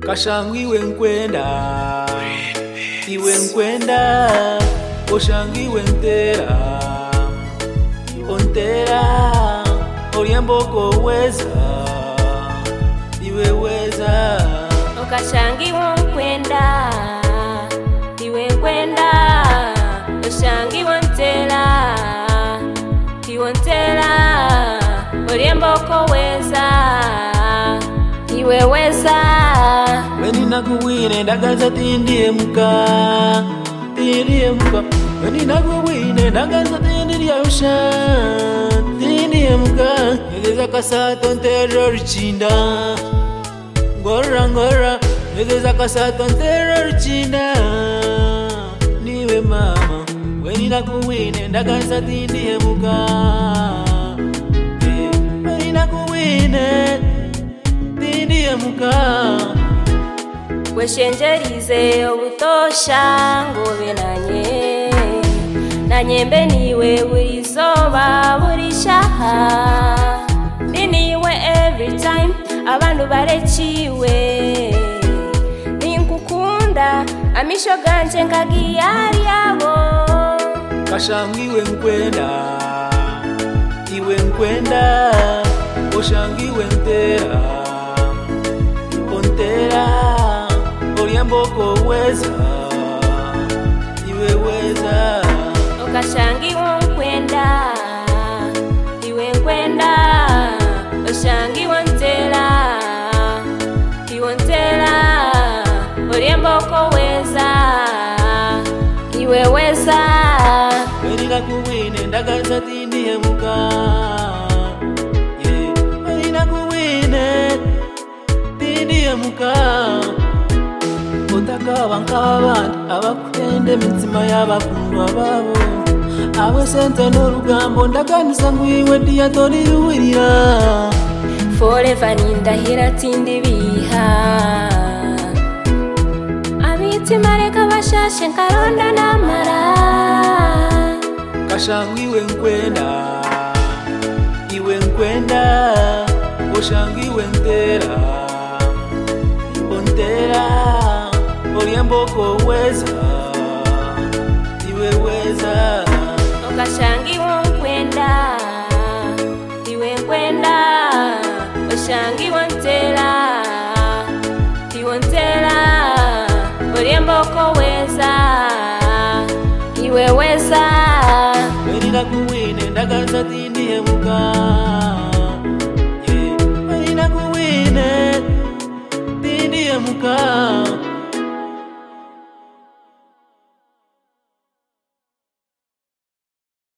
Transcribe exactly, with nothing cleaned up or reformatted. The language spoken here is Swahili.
Kashangu iwe nkwenda, iwe nkwenda, Oshangu iwe ntera, ontera, Oriamboko weza, iwe weza. Kashangu iwe nkwenda, iwe nkwenda, Oshangu iwe ntera, iwe ntera, Oriamboko weza, iwe weza. Weni nakuwine ndagaza tindiye muka, tindiye muka. Weni nakuwine ndagaza tindiye usha, tindiye muka. Negeza kasato ntero ruchinda, ngora ngora. Negeza kasato ntero ruchinda, niwe mama. Weni nakuwine ndagaza tindiye muka, weni nakuwine tindiye muka. Weshenjerize obutosha ngobe nanye, nanye mbe niwe buri zoba buri shaha, ndi niwe every time abantu barekiwe. Ninkukunda amisho ganje nkagiyari yabo. Kashangu iwe nkwenda, iwe nkwenda, Oshangu iwe ntera, ontera, Oriamboko weza, iwe weza. Kashangu iwe nkwenda, iwe nkwenda, Oshangu iwe ntera, iwe ntera, Oriamboko weza, iwe weza. Weni nakuwine ndagaza tindiye muka, weni nakuwine tindiye muka. Otaka nk'abandi abakwenda emitima y'abakundwa babo, abo sente n'olugambo ndaganisa ngwiwe diyatori ruwirira. Forever nindahira tindibiha, abitima reka bashashe nkaronda namara. Kashangu iwe nkwenda, iwe nkwenda, Oshangu iwe ntera, ontera, Oriamboko weza, iwe weza. Kashangu iwe nkwenda, iwe nkwenda, Oshangu iwe ntera, iwe ntera, Oriamboko weza, iwe weza. Weni nakuwine ndagaza tindiye muka, weni nakuwine tindiye muka.